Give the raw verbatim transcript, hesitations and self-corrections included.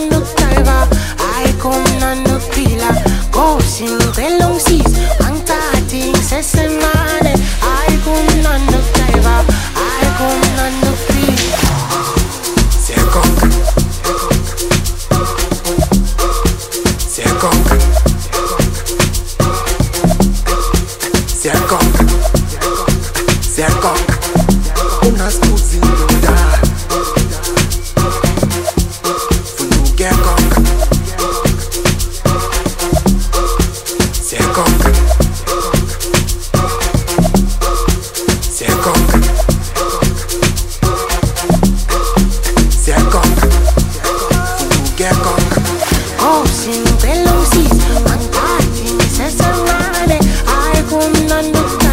nando driver, I come nando killer. Go sing belong seas, ang tating sesemane. I come nando driver, I come nando killer. Sekong, sekong, sekong, sekong. Una scusi non dà. Belong seas, ang tating sesemane. I come nando